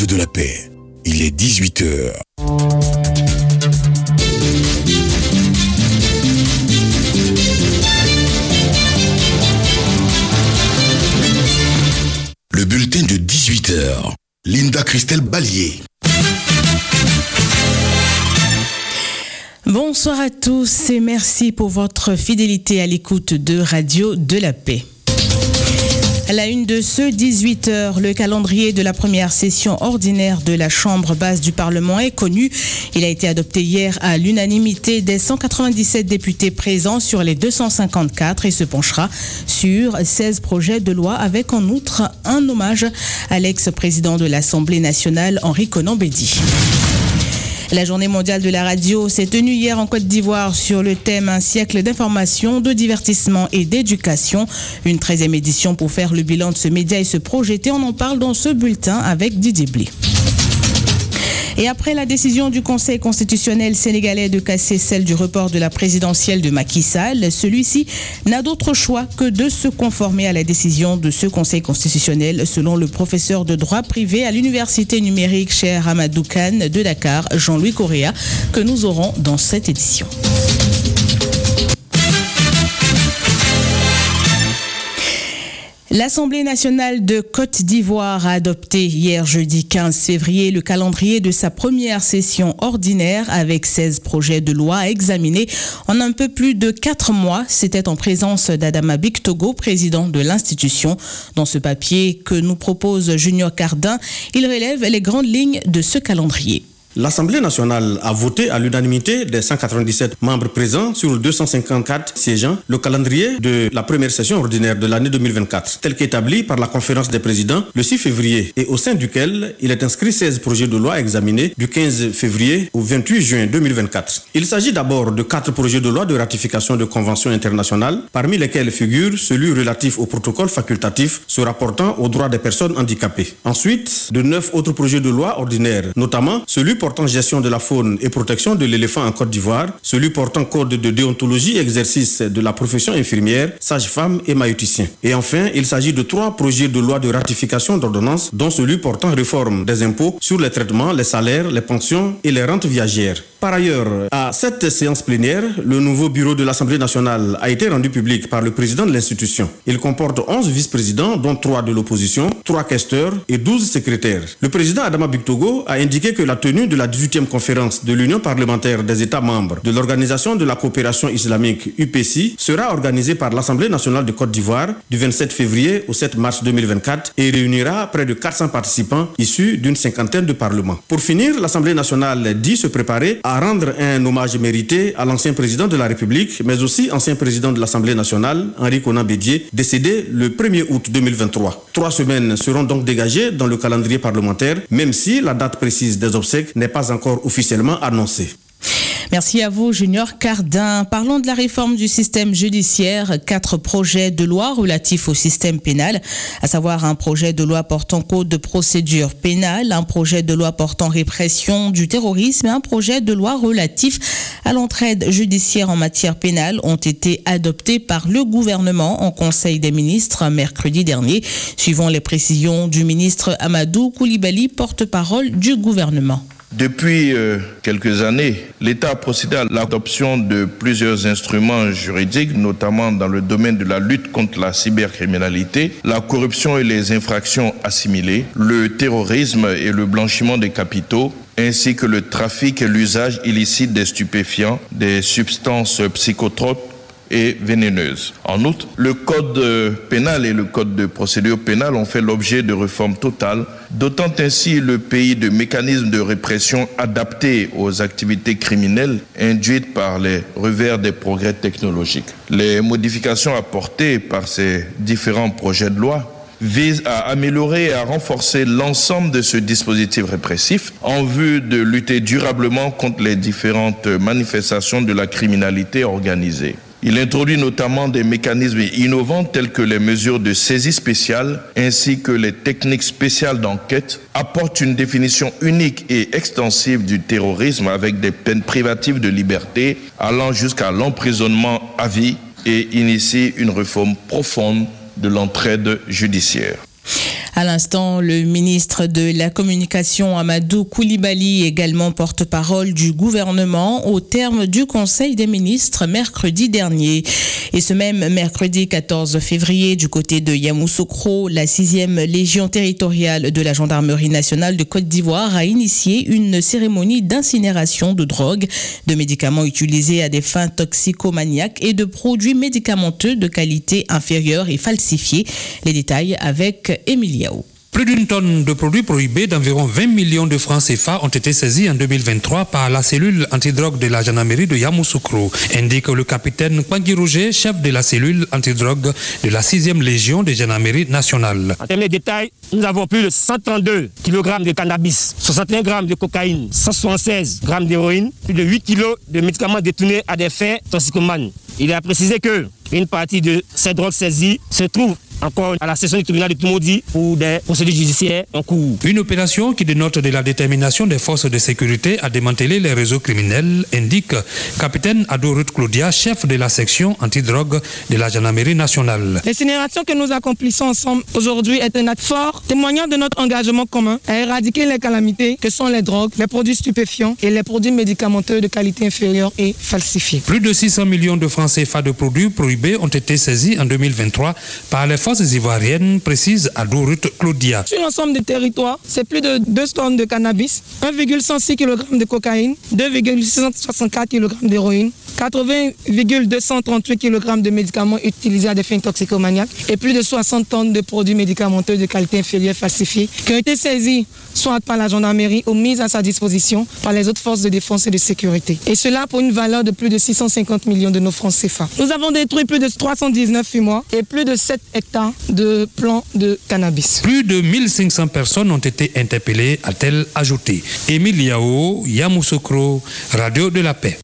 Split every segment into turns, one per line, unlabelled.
Radio de la Paix. Il est 18h. Le bulletin de 18h. Linda Christelle Ballier.
Bonsoir à tous et merci pour votre fidélité à l'écoute de Radio de la Paix. À la une de ce 18h, le calendrier de la première session ordinaire de la Chambre basse du Parlement est connu. Il a été adopté hier à l'unanimité des 197 députés présents sur les 254 et se penchera sur 16 projets de loi avec en outre un hommage à l'ex-président de l'Assemblée nationale, Henri Konan Bédié. La journée mondiale de la radio s'est tenue hier en Côte d'Ivoire sur le thème « Un siècle d'information, de divertissement et d'éducation ». Une 13e édition pour faire le bilan de ce média et se projeter. On en parle dans ce bulletin avec Didier Blé. Et après la décision du Conseil constitutionnel sénégalais de casser celle du report de la présidentielle de Macky Sall, celui-ci n'a d'autre choix que de se conformer à la décision de ce Conseil constitutionnel, selon le professeur de droit privé à l'université numérique Cheikh Amadou Kane de Dakar, Jean-Louis Correa, que nous aurons dans cette édition. L'Assemblée nationale de Côte d'Ivoire a adopté hier jeudi 15 février le calendrier de sa première session ordinaire avec 16 projets de loi à examiner en un peu plus de 4 mois. C'était en présence d'Adama Bictogo, président de l'institution. Dans ce papier que nous propose Junior Cardin, il relève les grandes lignes de ce calendrier.
L'Assemblée nationale a voté à l'unanimité des 197 membres présents sur 254 siégeants le calendrier de la première session ordinaire de l'année 2024, tel qu'établi par la conférence des présidents le 6 février et au sein duquel il est inscrit 16 projets de loi examinés du 15 février au 28 juin 2024. Il s'agit d'abord de 4 projets de loi de ratification de conventions internationales, parmi lesquels figure celui relatif au protocole facultatif se rapportant aux droits des personnes handicapées. Ensuite, de 9 autres projets de loi ordinaires, notamment celui portant gestion de la faune et protection de l'éléphant en Côte d'Ivoire, celui portant code de déontologie et exercice de la profession infirmière, sage-femme et maïeuticien. Et enfin, il s'agit de 3 projets de loi de ratification d'ordonnance, dont celui portant réforme des impôts sur les traitements, les salaires, les pensions et les rentes viagères. Par ailleurs, à cette séance plénière, le nouveau bureau de l'Assemblée nationale a été rendu public par le président de l'institution. Il comporte 11 vice-présidents, dont 3 de l'opposition, 3 questeurs et 12 secrétaires. Le président Adama Bictogo a indiqué que la tenue de la 18e conférence de l'Union parlementaire des États membres de l'Organisation de la coopération islamique UPC sera organisée par l'Assemblée nationale de Côte d'Ivoire du 27 février au 7 mars 2024 et réunira près de 400 participants issus d'une 50aine de parlements. Pour finir, l'Assemblée nationale dit se préparer à rendre un hommage mérité à l'ancien président de la République, mais aussi ancien président de l'Assemblée nationale, Henri Konan Bédié, décédé le 1er août 2023. 3 semaines seront donc dégagées dans le calendrier parlementaire, même si la date précise des obsèques n'est pas encore officiellement annoncée.
Merci à vous, Junior Cardin. Parlons de la réforme du système judiciaire. 4 projets de loi relatifs au système pénal, à savoir un projet de loi portant code de procédure pénale, un projet de loi portant répression du terrorisme et un projet de loi relatif à l'entraide judiciaire en matière pénale ont été adoptés par le gouvernement en Conseil des ministres mercredi dernier, suivant les précisions du ministre Amadou Koulibaly, porte-parole du gouvernement.
Depuis quelques années, l'État a procédé à l'adoption de plusieurs instruments juridiques, notamment dans le domaine de la lutte contre la cybercriminalité, la corruption et les infractions assimilées, le terrorisme et le blanchiment des capitaux, ainsi que le trafic et l'usage illicite des stupéfiants, des substances psychotropes et vénéneuses. En outre, le code pénal et le code de procédure pénale ont fait l'objet de réformes totales, dotant ainsi le pays de mécanismes de répression adaptés aux activités criminelles induites par les revers des progrès technologiques. Les modifications apportées par ces différents projets de loi vise à améliorer et à renforcer l'ensemble de ce dispositif répressif en vue de lutter durablement contre les différentes manifestations de la criminalité organisée. Il introduit notamment des mécanismes innovants tels que les mesures de saisie spéciale ainsi que les techniques spéciales d'enquête, apporte une définition unique et extensive du terrorisme avec des peines privatives de liberté allant jusqu'à l'emprisonnement à vie et initie une réforme profonde de l'entraide judiciaire.
À l'instant, le ministre de la Communication, Amadou Koulibaly, également porte-parole du gouvernement, au terme du Conseil des ministres mercredi dernier. Et ce même mercredi 14 février, du côté de Yamoussoukro, la 6e Légion territoriale de la Gendarmerie nationale de Côte d'Ivoire a initié une cérémonie d'incinération de drogue, de médicaments utilisés à des fins toxicomaniaques et de produits médicamenteux de qualité inférieure et falsifiés. Les détails avec Émilie Yao.
Plus d'une tonne de produits prohibés d'environ 20 millions de francs CFA ont été saisis en 2023 par la cellule antidrogue de la gendarmerie de Yamoussoukro, indique le capitaine Pangui Roger, chef de la cellule antidrogue de la 6e Légion de gendarmerie nationale.
En termes de détails, nous avons plus de 132 kg de cannabis, 61 grammes de cocaïne, 176 grammes d'héroïne, plus de 8 kg de médicaments détournés à des fins toxicomanes. Il est à préciser qu'une partie de ces drogues saisies se trouve encore à la session du tribunal de Toumoudi pour des procédures judiciaires en cours.
Une opération qui dénote de la détermination des forces de sécurité à démanteler les réseaux criminels, indique capitaine Adorut Claudia, chef de la section antidrogue de la gendarmerie nationale.
L'incinération que nous accomplissons ensemble aujourd'hui est un acte fort, témoignant de notre engagement commun à éradiquer les calamités que sont les drogues, les produits stupéfiants et les produits médicamenteux de qualité inférieure et falsifiés.
Plus de 600 millions de francs CFA de produits prohibés ont été saisis en 2023 par les forces ivoiriennes, précise Adorut Claudia.
Sur l'ensemble du territoire, c'est plus de 2 tonnes de cannabis, 1,106 kg de cocaïne, 2,664 kg d'héroïne, 80,238 kg de médicaments utilisés à des fins toxicomaniaques et plus de 60 tonnes de produits médicamenteux de qualité inférieure falsifiés qui ont été saisis soit par la gendarmerie ou mis à sa disposition par les autres forces de défense et de sécurité. Et cela pour une valeur de plus de 650 millions de nos francs CFA. Nous avons détruit plus de 319 fumoirs et plus de 7 hectares de plants de cannabis.
Plus de 1500 personnes ont été interpellées, a-t-elle ajouté. Émilie Yao, Yamoussoukro, Radio de la Paix.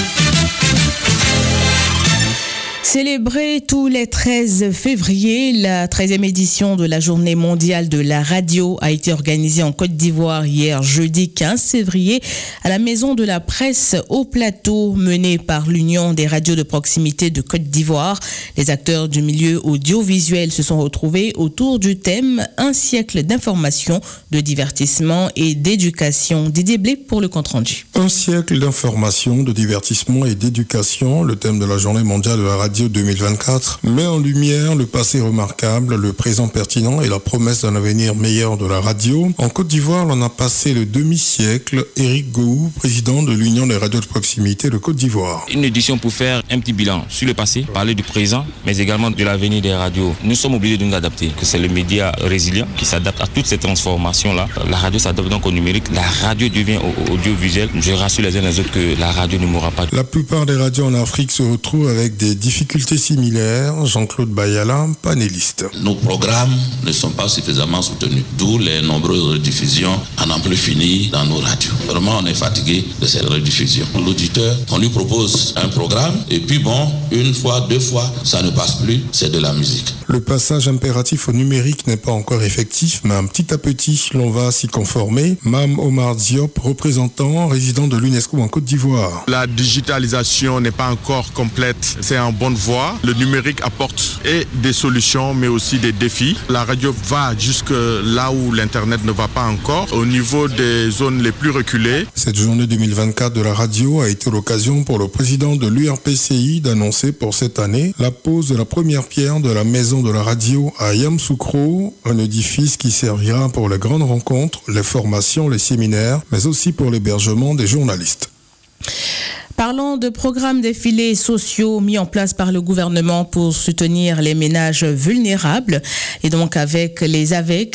Célébrée tous les 13 février, la 13e édition de la Journée mondiale de la radio a été organisée en Côte d'Ivoire hier jeudi 15 février à la Maison de la Presse au Plateau, menée par l'Union des radios de proximité de Côte d'Ivoire. Les acteurs du milieu audiovisuel se sont retrouvés autour du thème « Un siècle d'information, de divertissement et d'éducation ». Didier Blé pour le compte-rendu.
Un siècle d'information, de divertissement et d'éducation, le thème de la Journée mondiale de la radio 2024 met en lumière le passé remarquable, le présent pertinent et la promesse d'un avenir meilleur de la radio. En Côte d'Ivoire, l'on a passé le demi-siècle. Éric Gou, président de l'Union des radios de proximité de Côte d'Ivoire.
Une édition pour faire un petit bilan sur le passé, parler du présent, mais également de l'avenir des radios. Nous sommes obligés de nous adapter, que c'est le média résilient qui s'adapte à toutes ces transformations-là. La radio s'adapte donc au numérique, la radio devient audiovisuelle. Je rassure les uns les autres que la radio ne mourra pas.
La plupart des radios en Afrique se retrouvent avec des difficultés similaires. Jean-Claude Bayala, panéliste.
Nos programmes ne sont pas suffisamment soutenus, d'où les nombreuses rediffusions à n'en plus finir dans nos radios. Vraiment, on est fatigué de ces rediffusions. L'auditeur, on lui propose un programme et puis bon, une fois, 2 fois, ça ne passe plus, c'est de la musique.
Le passage impératif au numérique n'est pas encore effectif, mais petit à petit, l'on va s'y conformer. Mam Omar Diop, représentant, résident de l'UNESCO en Côte d'Ivoire.
La digitalisation n'est pas encore complète, c'est en bonne voie. Le numérique apporte et des solutions, mais aussi des défis. La radio va jusque là où l'Internet ne va pas encore, au niveau des zones les plus reculées.
Cette journée 2024 de la radio a été l'occasion pour le président de l'URPCI d'annoncer pour cette année la pose de la première pierre de la maison de la radio à Yamoussoukro, un édifice qui servira pour les grandes rencontres, les formations, les séminaires, mais aussi pour l'hébergement des journalistes.
Parlons de programmes défilés sociaux mis en place par le gouvernement pour soutenir les ménages vulnérables et donc avec les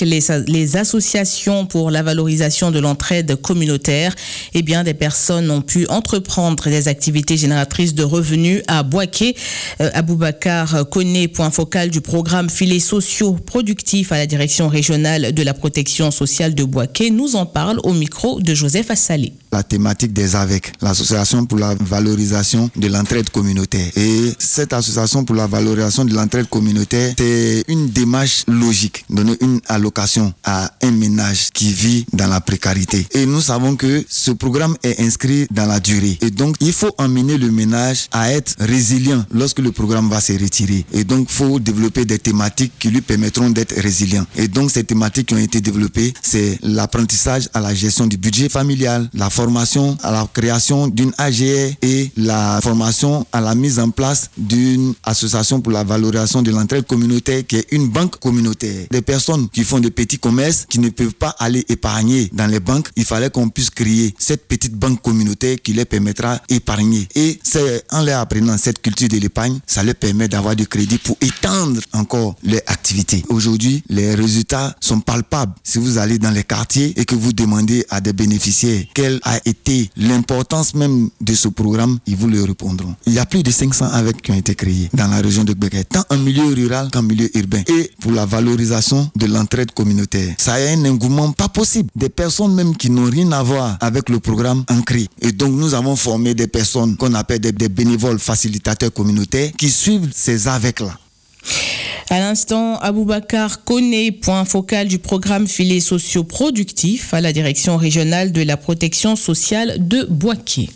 associations pour la valorisation de l'entraide communautaire, eh bien des personnes ont pu entreprendre des activités génératrices de revenus à Bouaké. Aboubacar Koné, point focal du programme filets sociaux productifs à la direction régionale de la protection sociale de Bouaké, nous en parle au micro de Joseph Assalé.
la thématique des AVEC, l'association pour la valorisation de l'entraide communautaire. Et cette association pour la valorisation de l'entraide communautaire, c'est une démarche logique, donner une allocation à un ménage qui vit dans la précarité. Et nous savons que ce programme est inscrit dans la durée. Et donc, il faut emmener le ménage à être résilient lorsque le programme va se retirer. Et donc, il faut développer des thématiques qui lui permettront d'être résilient. Et donc, ces thématiques qui ont été développées, c'est l'apprentissage à la gestion du budget familial, la formation à la création d'une AGE et la formation à la mise en place d'une association pour la valorisation de l'entraide communautaire qui est une banque communautaire. Des personnes qui font des petits commerces, qui ne peuvent pas aller épargner dans les banques, il fallait qu'on puisse créer cette petite banque communautaire qui leur permettra d'épargner. Et c'est en leur apprenant cette culture de l'épargne, ça leur permet d'avoir du crédit pour étendre encore leur activité. Aujourd'hui, les résultats sont palpables. Si vous allez dans les quartiers et que vous demandez à des bénéficiaires quelle a été l'importance même de ce programme, ils vous le répondront. Il y a plus de 500 AVEC qui ont été créés dans la région de Gbeke, tant en milieu rural qu'en milieu urbain. Et pour la valorisation de l'entraide communautaire, ça a un engouement pas possible. Des personnes même qui n'ont rien à voir avec le programme ancré. Et donc nous avons formé des personnes qu'on appelle des bénévoles facilitateurs communautaires qui suivent ces AVEC-là.
À l'instant, Aboubakar Koné, point focal du programme Filets sociaux productifs à la direction régionale de la protection sociale de Bouaké.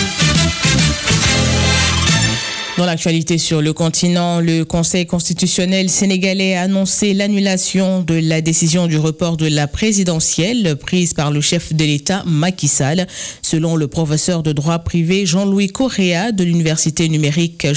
Dans l'actualité sur le continent, le Conseil constitutionnel sénégalais a annoncé l'annulation de la décision du report de la présidentielle prise par le chef de l'État Macky Sall. Selon le professeur de droit privé Jean-Louis Correa de l'université numérique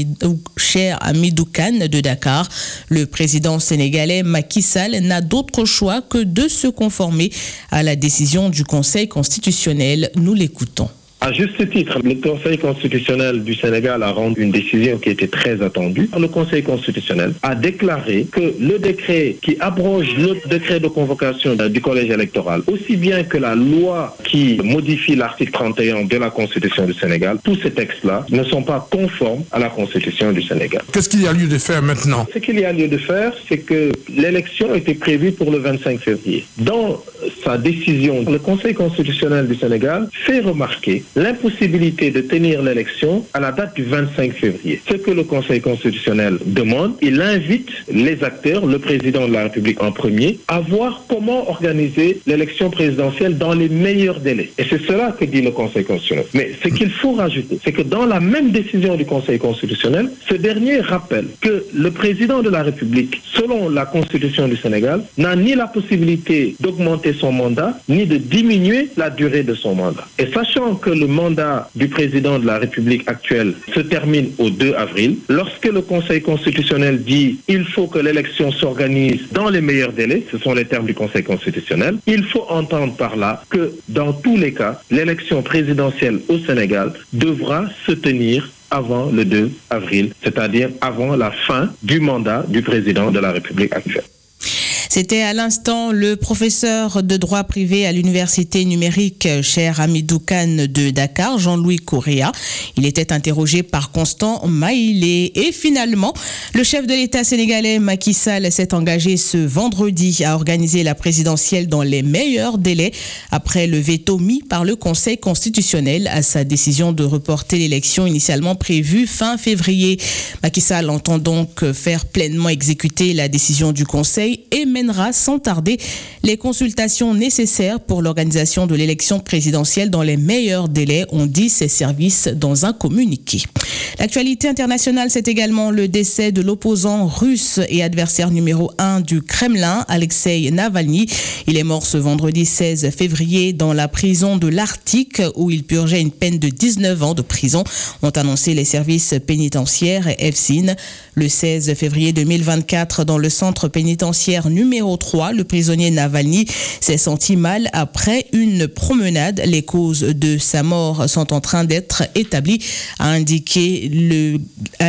Cheikh Hamidou Kane de Dakar, le président sénégalais Macky Sall n'a d'autre choix que de se conformer à la décision du Conseil constitutionnel. Nous l'écoutons.
À juste titre, le Conseil constitutionnel du Sénégal a rendu une décision qui était très attendue. Le Conseil constitutionnel a déclaré que le décret qui abroge le décret de convocation du collège électoral, aussi bien que la loi qui modifie l'article 31 de la Constitution du Sénégal, tous ces textes-là ne sont pas conformes à la Constitution du Sénégal.
Qu'est-ce qu'il y a lieu de faire maintenant?
Ce qu'il y a lieu de faire, c'est que l'élection était prévue pour le 25 février. Dans sa décision, le Conseil constitutionnel du Sénégal fait remarquer l'impossibilité de tenir l'élection à la date du 25 février. Ce que le Conseil constitutionnel demande, il invite les acteurs, le président de la République en premier, à voir comment organiser l'élection présidentielle dans les meilleurs délais. Et c'est cela que dit le Conseil constitutionnel. Mais ce qu'il faut rajouter, c'est que dans la même décision du Conseil constitutionnel, ce dernier rappelle que le président de la République, selon la Constitution du Sénégal, n'a ni la possibilité d'augmenter son mandat, ni de diminuer la durée de son mandat. Et sachant que le mandat du président de la République actuelle se termine au 2 avril, lorsque le Conseil constitutionnel dit il faut que l'élection s'organise dans les meilleurs délais, ce sont les termes du Conseil constitutionnel, il faut entendre par là que dans tous les cas, l'élection présidentielle au Sénégal devra se tenir avant le 2 avril, c'est-à-dire avant la fin du mandat du président de la République actuelle.
C'était à l'instant le professeur de droit privé à l'université numérique Cheikh Hamidou Kane de Dakar, Jean-Louis Correa. Il était interrogé par Constant Maïlé. Et finalement, le chef de l'État sénégalais Macky Sall s'est engagé ce vendredi à organiser la présidentielle dans les meilleurs délais après le veto mis par le Conseil constitutionnel à sa décision de reporter l'élection initialement prévue fin février. Macky Sall entend donc faire pleinement exécuter la décision du Conseil et mènera sans tarder les consultations nécessaires pour l'organisation de l'élection présidentielle dans les meilleurs délais, ont dit ses services dans un communiqué. L'actualité internationale, c'est également le décès de l'opposant russe et adversaire numéro 1 du Kremlin, Alexei Navalny. Il est mort ce vendredi 16 février dans la prison de l'Arctique où il purgeait une peine de 19 ans de prison, ont annoncé les services pénitentiaires EFSIN. Le 16 février 2024, dans le centre pénitentiaire numéro 3, le prisonnier Navalny s'est senti mal après une promenade. Les causes de sa mort sont en train d'être établies, a indiqué le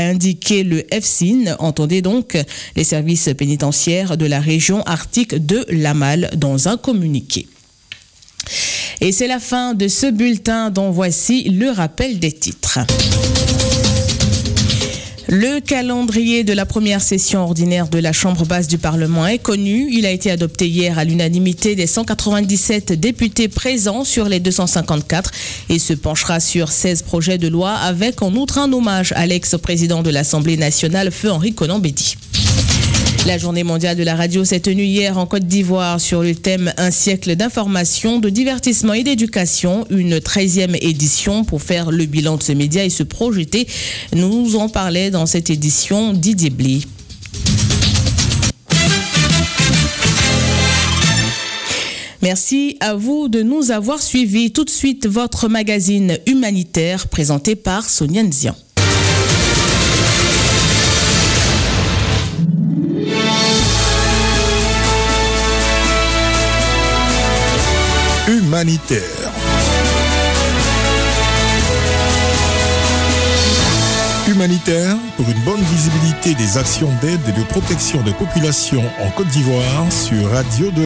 EFSIN. Entendez donc les services pénitentiaires de la région arctique de Lamal dans un communiqué. Et c'est la fin de ce bulletin dont voici le rappel des titres. Le calendrier de la première session ordinaire de la Chambre basse du Parlement est connu. Il a été adopté hier à l'unanimité des 197 députés présents sur les 254 et se penchera sur 16 projets de loi avec en outre un hommage à l'ex-président de l'Assemblée nationale, Feu Henri Konan Bédy. La journée mondiale de la radio s'est tenue hier en Côte d'Ivoire sur le thème « Un siècle d'information, de divertissement et d'éducation », une 13e édition pour faire le bilan de ce média et se projeter. Nous en parlait dans cette édition Didier Bly. Merci à vous de nous avoir suivis. Tout de suite, votre magazine humanitaire présenté par Sonia Nzian.
Humanitaire. Humanitaire pour une bonne visibilité des actions d'aide et de protection des populations en Côte d'Ivoire sur Radio 2.